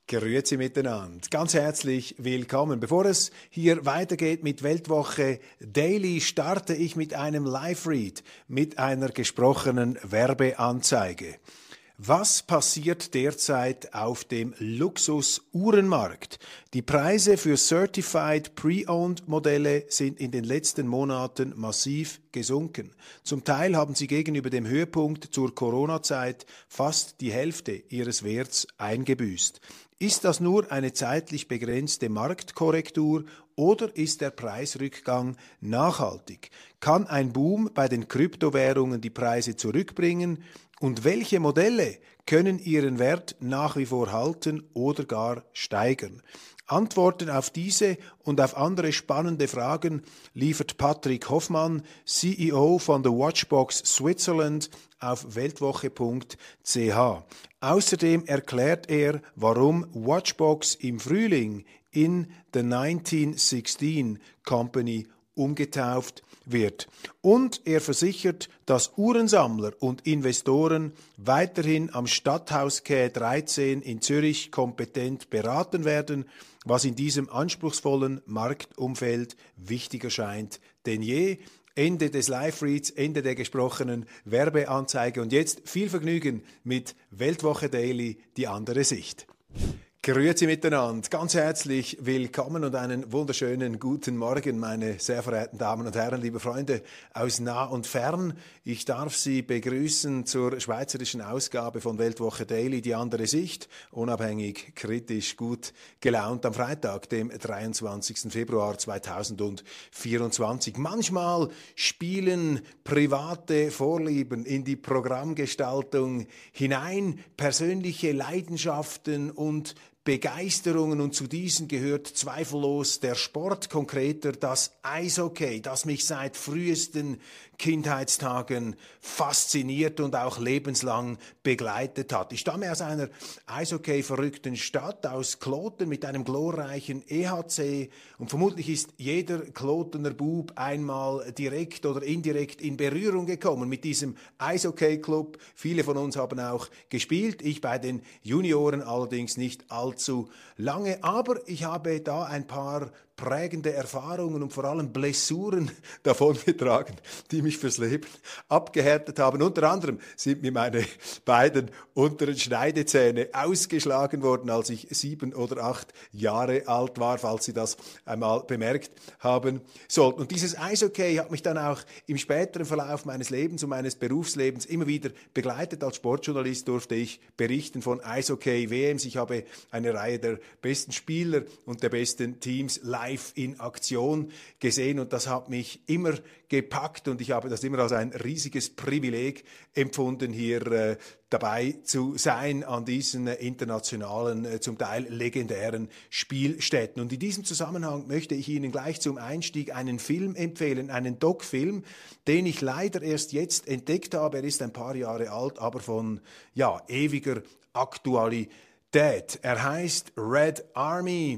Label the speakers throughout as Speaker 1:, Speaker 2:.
Speaker 1: Grüezi miteinander. Ganz herzlich willkommen. Bevor es hier weitergeht mit Weltwoche Daily, starte ich mit einem Live-Read, mit einer gesprochenen Werbeanzeige. Was passiert derzeit auf dem Luxus-Uhrenmarkt? Die Preise für Certified Pre-Owned Modelle sind in den letzten Monaten massiv gesunken. Zum Teil haben sie gegenüber dem Höhepunkt zur Corona-Zeit fast die Hälfte ihres Werts eingebüßt. Ist das nur eine zeitlich begrenzte Marktkorrektur oder ist der Preisrückgang nachhaltig? Kann ein Boom bei den Kryptowährungen die Preise zurückbringen? Und welche Modelle können ihren Wert nach wie vor halten oder gar steigern? Antworten auf diese und auf andere spannende Fragen liefert Patrick Hoffmann, CEO von The Watchbox Switzerland, auf weltwoche.ch. Außerdem erklärt er, warum Watchbox im Frühling in The 1916 Company umgetauft wird. Und er versichert, dass Uhrensammler und Investoren weiterhin am Stadthaus-Quai 13 in Zürich kompetent beraten werden, was in diesem anspruchsvollen Marktumfeld wichtiger scheint denn je. Ende des Live-Reads, Ende der gesprochenen Werbeanzeige. Und jetzt viel Vergnügen mit Weltwoche Daily, die andere Sicht. Grüezi miteinander, ganz herzlich willkommen und einen wunderschönen guten Morgen, meine sehr verehrten Damen und Herren, liebe Freunde aus nah und fern. Ich darf Sie begrüßen zur schweizerischen Ausgabe von Weltwoche Daily, die andere Sicht, unabhängig, kritisch, gut gelaunt am Freitag, dem 23. Februar 2024. Manchmal spielen private Vorlieben in die Programmgestaltung hinein, persönliche Leidenschaften und Begeisterungen, und zu diesen gehört zweifellos der Sport, konkreter das Eishockey, das mich seit frühesten Kindheitstagen fasziniert und auch lebenslang begleitet hat. Ich stamme aus einer Eishockey-verrückten Stadt, aus Kloten mit einem glorreichen EHC, und vermutlich ist jeder Klotener Bub einmal direkt oder indirekt in Berührung gekommen mit diesem Eishockey-Club. Viele von uns haben auch gespielt, ich bei den Junioren allerdings nicht allzu lange, aber ich habe da ein paar prägende Erfahrungen und vor allem Blessuren davongetragen, die mich fürs Leben abgehärtet haben. Unter anderem sind mir meine beiden unteren Schneidezähne ausgeschlagen worden, als ich 7 oder 8 Jahre alt war, falls Sie das einmal bemerkt haben sollten. Und dieses Eishockey hat mich dann auch im späteren Verlauf meines Lebens und meines Berufslebens immer wieder begleitet. Als Sportjournalist durfte ich berichten von Eishockey-WMs. Ich habe eine Reihe der besten Spieler und der besten Teams live in Aktion gesehen, und das hat mich immer gepackt, und ich habe das immer als ein riesiges Privileg empfunden, hier dabei zu sein an diesen internationalen, zum Teil legendären Spielstätten. Und in diesem Zusammenhang möchte ich Ihnen gleich zum Einstieg einen Film empfehlen, einen Doc-Film, den ich leider erst jetzt entdeckt habe. Er ist ein paar Jahre alt, aber von ewiger Aktualität. Er heißt Red Army,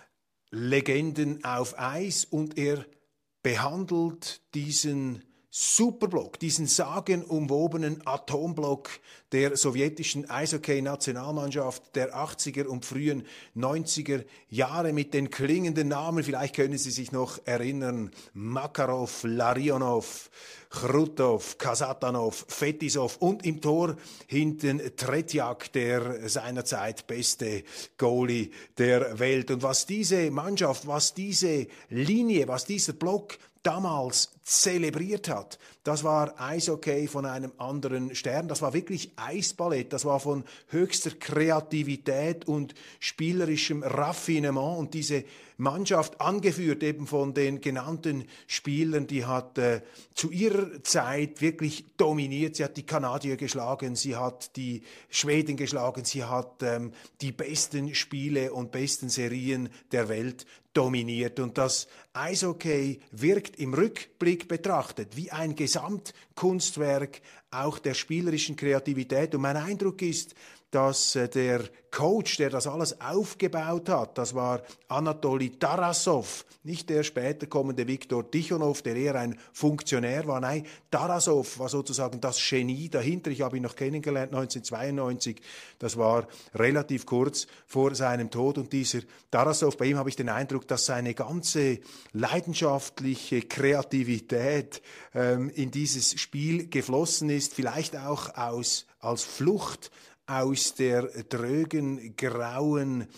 Speaker 1: Legenden auf Eis, und er behandelt diesen Superblock, diesen sagenumwobenen Atomblock der sowjetischen Eishockey-Nationalmannschaft der 80er und frühen 90er Jahre mit den klingenden Namen. Vielleicht können Sie sich noch erinnern: Makarov, Larionov, Chrutov, Kasatanov, Fetisov und im Tor hinten Tretjak, der seinerzeit beste Goalie der Welt. Und was diese Mannschaft, was diese Linie, was dieser Block damals zelebriert hat, das war Eishockey von einem anderen Stern. Das war wirklich Eisballett. Das war von höchster Kreativität und spielerischem Raffinement. Und diese Mannschaft, angeführt eben von den genannten Spielern, die hat zu ihrer Zeit wirklich dominiert. Sie hat die Kanadier geschlagen, sie hat die Schweden geschlagen, sie hat die besten Spiele und besten Serien der Welt dominiert. Und das Eishockey wirkt im Rückblick betrachtet wie ein Gesamtkunstwerk auch der spielerischen Kreativität. Und mein Eindruck ist, dass der Coach, der das alles aufgebaut hat, das war Anatoli Tarasov, nicht der später kommende Viktor Tichonow, der eher ein Funktionär war. Nein, Tarasov war sozusagen das Genie dahinter. Ich habe ihn noch kennengelernt 1992. Das war relativ kurz vor seinem Tod. Und dieser Tarasov, bei ihm habe ich den Eindruck, dass seine ganze leidenschaftliche Kreativität in dieses Spiel geflossen ist, vielleicht auch als Flucht aus der drögen, grauen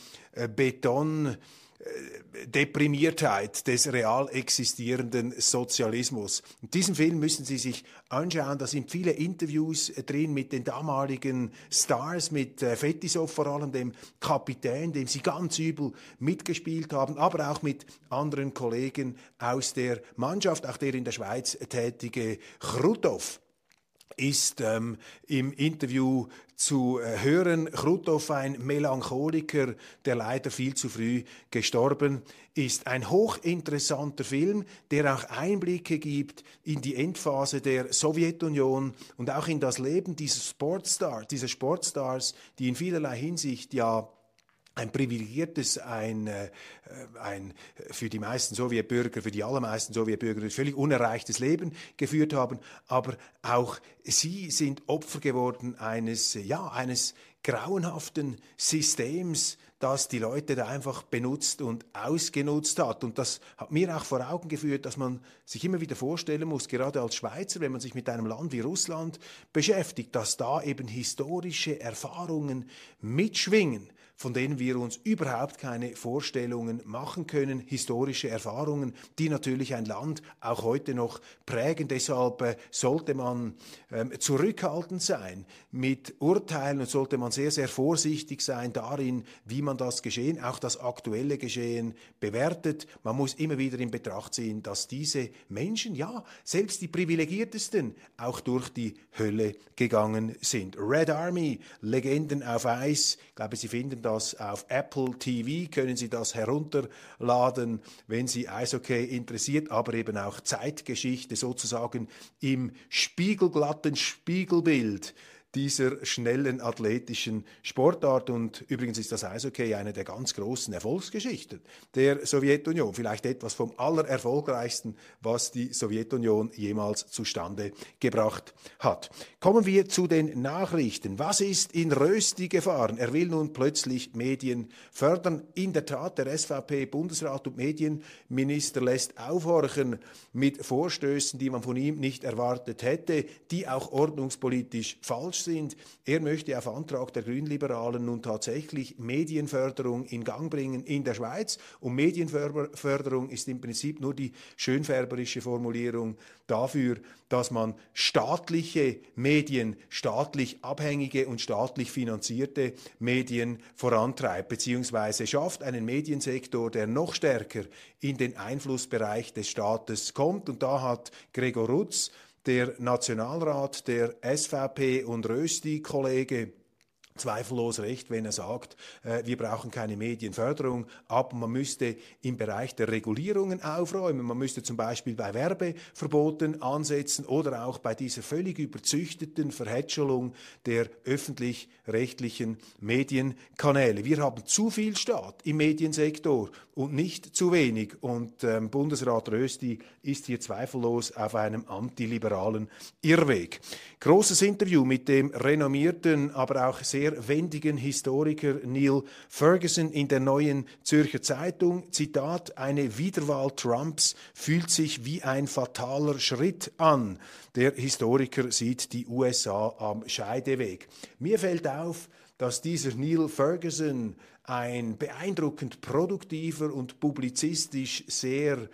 Speaker 1: Beton-Deprimiertheit des real existierenden Sozialismus. In diesem Film müssen Sie sich anschauen, da sind viele Interviews drin mit den damaligen Stars, mit Fetisov vor allem, dem Kapitän, dem Sie ganz übel mitgespielt haben, aber auch mit anderen Kollegen aus der Mannschaft, auch der in der Schweiz tätige Chrutov ist im Interview zu hören. Chrutov, ein Melancholiker, der leider viel zu früh gestorben ist. Ein hochinteressanter Film, der auch Einblicke gibt in die Endphase der Sowjetunion und auch in das Leben dieser Sportstars, die in vielerlei Hinsicht ja ein privilegiertes, ein für die meisten Sowjetbürger, für die allermeisten Sowjetbürger völlig unerreichtes Leben geführt haben, aber auch sie sind Opfer geworden eines grauenhaften Systems, das die Leute da einfach benutzt und ausgenutzt hat. Und das hat mir auch vor Augen geführt, dass man sich immer wieder vorstellen muss, gerade als Schweizer, wenn man sich mit einem Land wie Russland beschäftigt, dass da eben historische Erfahrungen mitschwingen, von denen wir uns überhaupt keine Vorstellungen machen können, historische Erfahrungen, die natürlich ein Land auch heute noch prägen. Deshalb sollte man zurückhaltend sein mit Urteilen und sollte man sehr, sehr vorsichtig sein darin, wie man das Geschehen, auch das aktuelle Geschehen bewertet. Man muss immer wieder in Betracht ziehen, dass diese Menschen, ja, selbst die Privilegiertesten, auch durch die Hölle gegangen sind. Red Army, Legenden auf Eis, ich glaube, Sie finden das auf Apple TV, können Sie das herunterladen, wenn Sie Eishockey interessiert, aber eben auch Zeitgeschichte sozusagen im spiegelglatten Spiegelbild dieser schnellen athletischen Sportart. Und übrigens ist das Eishockey eine der ganz großen Erfolgsgeschichten der Sowjetunion. Vielleicht etwas vom allererfolgreichsten, was die Sowjetunion jemals zustande gebracht hat. Kommen wir zu den Nachrichten. Was ist in Rösti gefahren? Er will nun plötzlich Medien fördern. In der Tat, der SVP-Bundesrat und Medienminister lässt aufhorchen mit Vorstößen, die man von ihm nicht erwartet hätte, die auch ordnungspolitisch falsch sind. Er möchte auf Antrag der Grünliberalen nun tatsächlich Medienförderung in Gang bringen in der Schweiz. Und Medienförderung ist im Prinzip nur die schönfärberische Formulierung dafür, dass man staatliche Medien, staatlich abhängige und staatlich finanzierte Medien vorantreibt, beziehungsweise schafft einen Mediensektor, der noch stärker in den Einflussbereich des Staates kommt. Und da hat Gregor Rutz, der Nationalrat der SVP und Rösti-Kollege, zweifellos recht, wenn er sagt, wir brauchen keine Medienförderung, aber man müsste im Bereich der Regulierungen aufräumen. Man müsste zum Beispiel bei Werbeverboten ansetzen oder auch bei dieser völlig überzüchteten Verhätschelung der öffentlich-rechtlichen Medienkanäle. Wir haben zu viel Staat im Mediensektor und nicht zu wenig. Und Bundesrat Rösti ist hier zweifellos auf einem antiliberalen Irrweg. Großes Interview mit dem renommierten, aber auch sehr wendigen Historiker Neil Ferguson in der Neuen Zürcher Zeitung. Zitat: Eine Wiederwahl Trumps fühlt sich wie ein fataler Schritt an. Der Historiker sieht die USA am Scheideweg. Mir fällt auf, dass dieser Neil Ferguson ein beeindruckend produktiver und publizistisch sehr,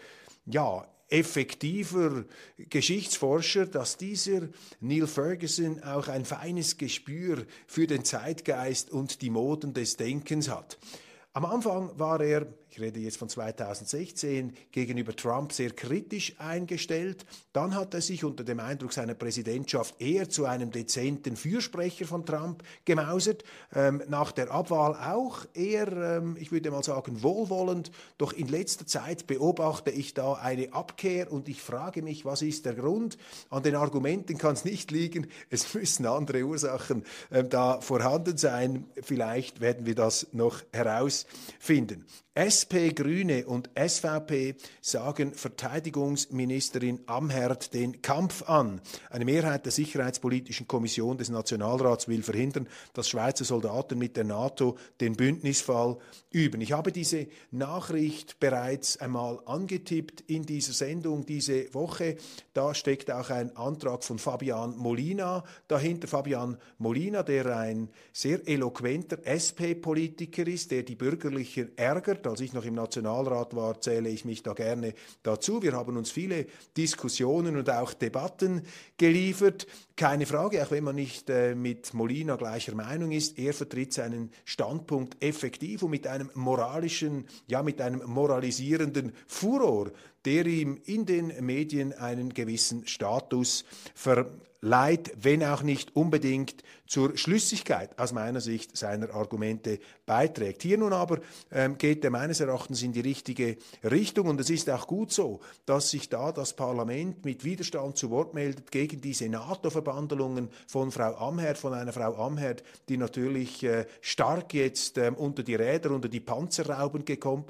Speaker 1: effektiver Geschichtsforscher, dass dieser Neil Ferguson auch ein feines Gespür für den Zeitgeist und die Moden des Denkens hat. Am Anfang war er, ich rede jetzt von 2016, gegenüber Trump sehr kritisch eingestellt. Dann hat er sich unter dem Eindruck seiner Präsidentschaft eher zu einem dezenten Fürsprecher von Trump gemausert. Nach der Abwahl auch eher, ich würde mal sagen, wohlwollend. Doch in letzter Zeit beobachte ich da eine Abkehr und ich frage mich, was ist der Grund? An den Argumenten kann es nicht liegen. Es müssen andere Ursachen da vorhanden sein. Vielleicht werden wir das noch herausfinden. SP, Grüne und SVP sagen Verteidigungsministerin Amherd den Kampf an. Eine Mehrheit der Sicherheitspolitischen Kommission des Nationalrats will verhindern, dass Schweizer Soldaten mit der NATO den Bündnisfall üben. Ich habe diese Nachricht bereits einmal angetippt in dieser Sendung diese Woche. Da steckt auch ein Antrag von Fabian Molina dahinter. Fabian Molina, der ein sehr eloquenter SP-Politiker ist, der die Bürgerlichen ärgert. Als ich noch im Nationalrat war, zähle ich mich da gerne dazu. Wir haben uns viele Diskussionen und auch Debatten geliefert. Keine Frage, auch wenn man nicht mit Molina gleicher Meinung ist, er vertritt seinen Standpunkt effektiv und mit einem moralischen, ja mit einem moralisierenden Furor, der ihm in den Medien einen gewissen Status verleiht, wenn auch nicht unbedingt zur Schlüssigkeit aus meiner Sicht seiner Argumente beiträgt. Hier nun aber geht er meines Erachtens in die richtige Richtung und es ist auch gut so, dass sich da das Parlament mit Widerstand zu Wort meldet gegen diese NATO-Verbandelungen von Frau Amherd, von einer Frau Amherd, die natürlich stark jetzt unter die Räder, unter die Panzerraupen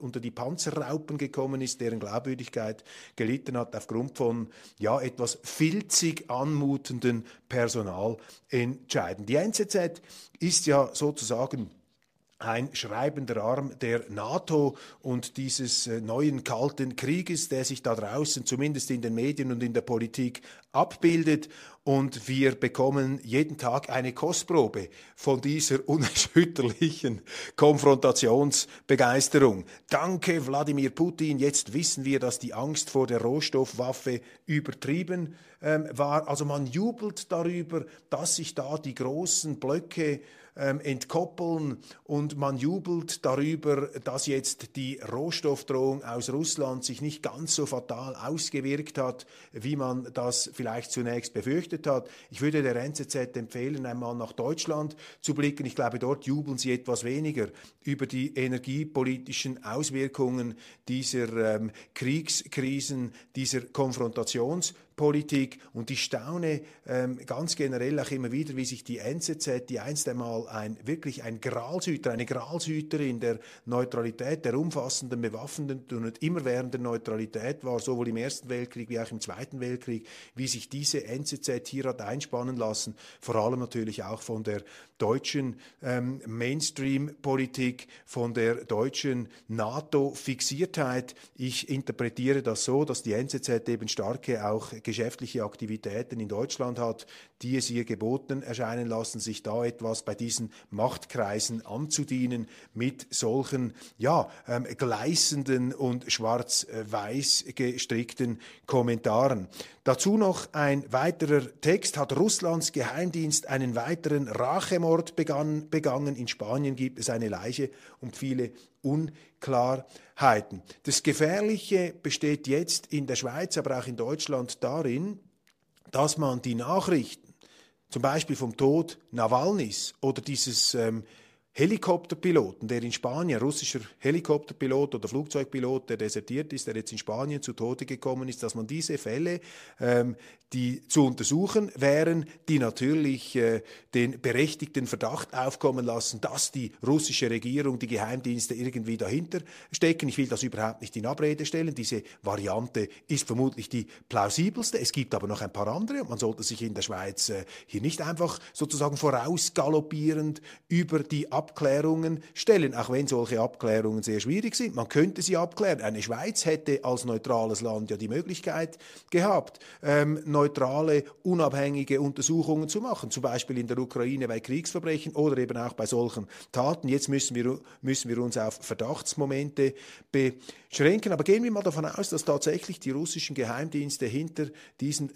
Speaker 1: gekommen ist, deren Glaubwürdigkeit gelitten hat aufgrund von ja etwas filzig anmutenden Personalentscheiden. Die NZZ ist ja sozusagen ein schreibender Arm der NATO und dieses neuen Kalten Krieges, der sich da draußen zumindest in den Medien und in der Politik abbildet. Und wir bekommen jeden Tag eine Kostprobe von dieser unerschütterlichen Konfrontationsbegeisterung. Danke, Wladimir Putin. Jetzt wissen wir, dass die Angst vor der Rohstoffwaffe übertrieben war. Also man jubelt darüber, dass sich da die großen Blöcke entkoppeln und man jubelt darüber, dass jetzt die Rohstoffdrohung aus Russland sich nicht ganz so fatal ausgewirkt hat, wie man das vielleicht zunächst befürchtet hat. Ich würde der NZZ empfehlen, einmal nach Deutschland zu blicken. Ich glaube, dort jubeln sie etwas weniger über die energiepolitischen Auswirkungen dieser Kriegskrisen, dieser Konfrontationspolitik. Und ich staune ganz generell auch immer wieder, wie sich die NZZ, die einst einmal wirklich ein Gralshüter, eine Gralshüterin der Neutralität, der umfassenden, bewaffnenden und immerwährenden Neutralität war, sowohl im Ersten Weltkrieg wie auch im Zweiten Weltkrieg, wie sich diese NZZ hier hat einspannen lassen, vor allem natürlich auch von der deutschen Mainstream-Politik, von der deutschen NATO-Fixiertheit. Ich interpretiere das so, dass die NZZ eben starke auch geschäftliche Aktivitäten in Deutschland hat, die es ihr geboten erscheinen lassen, sich da etwas bei diesen Machtkreisen anzudienen mit solchen gleißenden und schwarz-weiß gestrickten Kommentaren. Dazu noch ein weiterer Text. Hat Russlands Geheimdienst einen weiteren Rachemord begangen? In Spanien gibt es eine Leiche und viele Unklarheiten. Das Gefährliche besteht jetzt in der Schweiz, aber auch in Deutschland darin, dass man die Nachrichten, zum Beispiel vom Tod Nawalnys oder dieses Helikopterpiloten, der in Spanien, russischer Helikopterpilot oder Flugzeugpilot, der desertiert ist, der jetzt in Spanien zu Tode gekommen ist, dass man diese Fälle, die zu untersuchen wären, die natürlich den berechtigten Verdacht aufkommen lassen, dass die russische Regierung, die Geheimdienste irgendwie dahinter stecken. Ich will das überhaupt nicht in Abrede stellen. Diese Variante ist vermutlich die plausibelste. Es gibt aber noch ein paar andere und man sollte sich in der Schweiz hier nicht einfach sozusagen vorausgaloppierend über die Abklärungen stellen, auch wenn solche Abklärungen sehr schwierig sind. Man könnte sie abklären. Eine Schweiz hätte als neutrales Land ja die Möglichkeit gehabt, neutrale, unabhängige Untersuchungen zu machen, zum Beispiel in der Ukraine bei Kriegsverbrechen oder eben auch bei solchen Taten. Jetzt müssen wir uns auf Verdachtsmomente beschränken. Aber gehen wir mal davon aus, dass tatsächlich die russischen Geheimdienste hinter diesen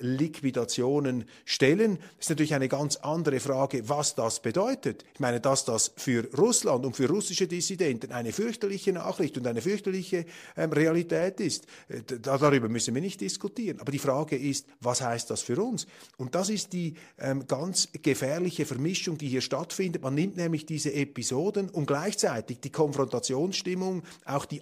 Speaker 1: Liquidationen stellen. Das ist natürlich eine ganz andere Frage, was das bedeutet. Ich meine, dass das für für Russland und für russische Dissidenten eine fürchterliche Nachricht und eine fürchterliche Realität ist. Darüber müssen wir nicht diskutieren. Aber die Frage ist, was heißt das für uns? Und das ist die ganz gefährliche Vermischung, die hier stattfindet. Man nimmt nämlich diese Episoden, um gleichzeitig die Konfrontationsstimmung, auch die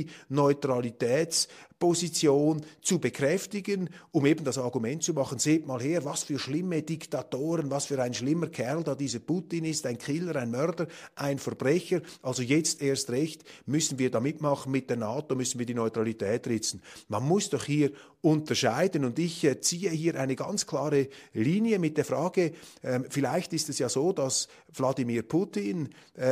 Speaker 1: Anti-Neutralitätsposition zu bekräftigen, um eben das Argument zu machen, seht mal her, was für schlimme Diktatoren, was für ein schlimmer Kerl da dieser Putin ist, ein Killer, ein Mörder, ein Verbrecher. Also jetzt erst recht müssen wir da mitmachen mit der NATO, müssen wir die Neutralität ritzen. Man muss doch hier unterscheiden und ich ziehe hier eine ganz klare Linie mit der Frage, vielleicht ist es ja so, dass Wladimir Putin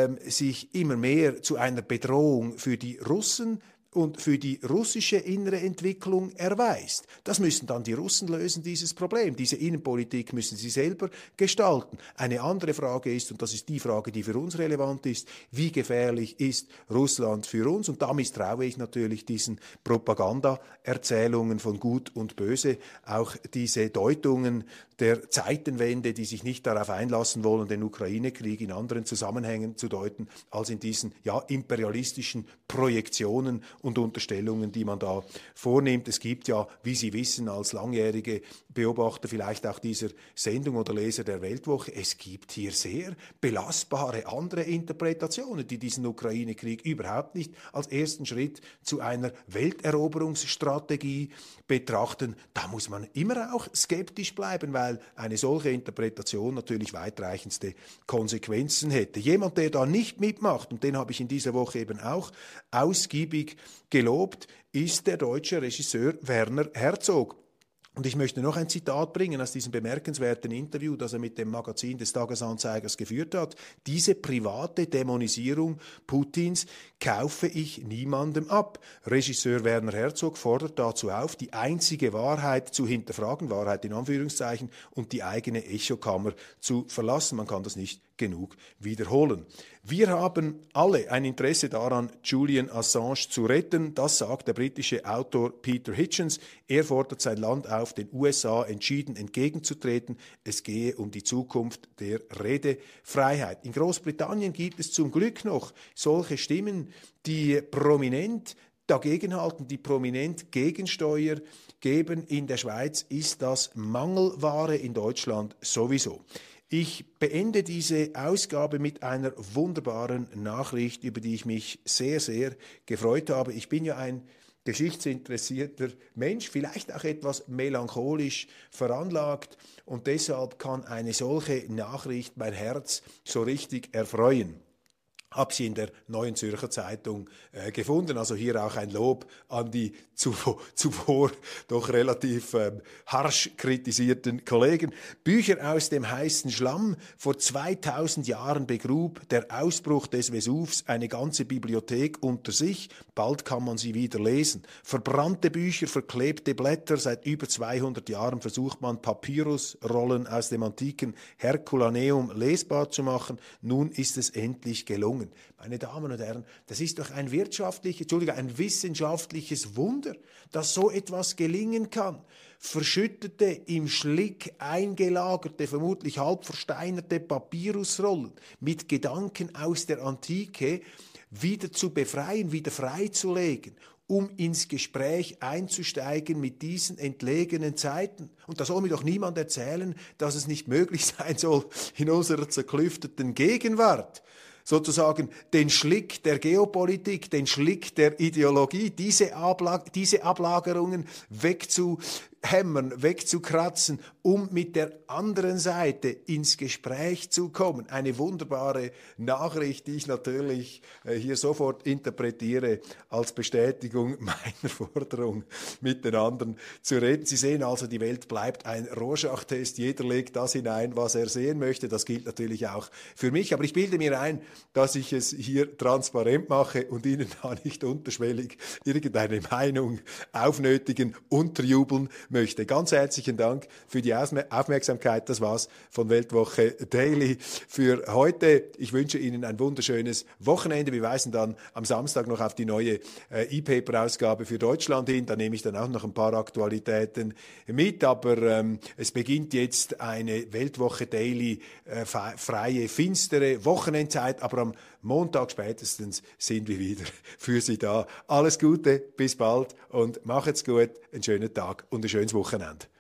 Speaker 1: sich immer mehr zu einer Bedrohung für die Russen und für die russische innere Entwicklung erweist. Das müssen dann die Russen lösen, dieses Problem. Diese Innenpolitik müssen sie selber gestalten. Eine andere Frage ist, und das ist die Frage, die für uns relevant ist, wie gefährlich ist Russland für uns? Und da misstraue ich natürlich diesen Propaganda-Erzählungen von Gut und Böse, auch diese Deutungen der Zeitenwende, die sich nicht darauf einlassen wollen, den Ukraine-Krieg in anderen Zusammenhängen zu deuten, als in diesen imperialistischen Projektionen und Unterstellungen, die man da vornimmt. Es gibt ja, wie Sie wissen, als langjährige Beobachter vielleicht auch dieser Sendung oder Leser der Weltwoche, es gibt hier sehr belastbare andere Interpretationen, die diesen Ukraine-Krieg überhaupt nicht als ersten Schritt zu einer Welteroberungsstrategie betrachten. Da muss man immer auch skeptisch bleiben, weil eine solche Interpretation natürlich weitreichendste Konsequenzen hätte. Jemand, der da nicht mitmacht, und den habe ich in dieser Woche eben auch ausgiebig gelobt, ist der deutsche Regisseur Werner Herzog. Und ich möchte noch ein Zitat bringen aus diesem bemerkenswerten Interview, das er mit dem Magazin des Tagesanzeigers geführt hat. Diese private Dämonisierung Putins kaufe ich niemandem ab. Regisseur Werner Herzog fordert dazu auf, die einzige Wahrheit zu hinterfragen, Wahrheit in Anführungszeichen, und die eigene Echokammer zu verlassen. Man kann das nicht genug wiederholen. Wir haben alle ein Interesse daran, Julian Assange zu retten. Das sagt der britische Autor Peter Hitchens. Er fordert sein Land auf, den USA entschieden entgegenzutreten. Es gehe um die Zukunft der Redefreiheit. In Großbritannien gibt es zum Glück noch solche Stimmen, die prominent dagegenhalten, die prominent Gegensteuer geben. In der Schweiz ist das Mangelware, in Deutschland sowieso. Ich beende diese Ausgabe mit einer wunderbaren Nachricht, über die ich mich sehr, sehr gefreut habe. Ich bin ja ein geschichtsinteressierter Mensch, vielleicht auch etwas melancholisch veranlagt, und deshalb kann eine solche Nachricht mein Herz so richtig erfreuen. Habe sie in der Neuen Zürcher Zeitung gefunden. Also hier auch ein Lob an die zuvor doch relativ harsch kritisierten Kollegen. Bücher aus dem heißen Schlamm. Vor 2000 Jahren begrub der Ausbruch des Vesuvs eine ganze Bibliothek unter sich. Bald kann man sie wieder lesen. Verbrannte Bücher, verklebte Blätter. Seit über 200 Jahren versucht man, Papyrusrollen aus dem antiken Herculaneum lesbar zu machen. Nun ist es endlich gelungen. Meine Damen und Herren, das ist doch ein wissenschaftliches Wunder, dass so etwas gelingen kann. Verschüttete, im Schlick eingelagerte, vermutlich halb versteinerte Papyrusrollen mit Gedanken aus der Antike wieder zu befreien, wieder freizulegen, um ins Gespräch einzusteigen mit diesen entlegenen Zeiten. Und da soll mir doch niemand erzählen, dass es nicht möglich sein soll, in unserer zerklüfteten Gegenwart sozusagen den Schlick der Geopolitik, den Schlick der Ideologie, diese Ablagerungen wegzuhämmern, wegzukratzen, um mit der anderen Seite ins Gespräch zu kommen. Eine wunderbare Nachricht, die ich natürlich hier sofort interpretiere als Bestätigung meiner Forderung, mit den anderen zu reden. Sie sehen also, die Welt bleibt ein Rorschach-Test. Jeder legt das hinein, was er sehen möchte. Das gilt natürlich auch für mich. Aber ich bilde mir ein, dass ich es hier transparent mache und Ihnen da nicht unterschwellig irgendeine Meinung aufnötigen, unterjubeln möchte. Ganz herzlichen Dank für die Aufmerksamkeit. Das war's von Weltwoche Daily für heute. Ich wünsche Ihnen ein wunderschönes Wochenende. Wir weisen dann am Samstag noch auf die neue E-Paper-Ausgabe für Deutschland hin. Da nehme ich dann auch noch ein paar Aktualitäten mit. Aber es beginnt jetzt eine Weltwoche Daily freie, finstere Wochenendzeit. Aber am Montag spätestens sind wir wieder für Sie da. Alles Gute, bis bald und macht's gut, einen schönen Tag und ein schönes Wochenende.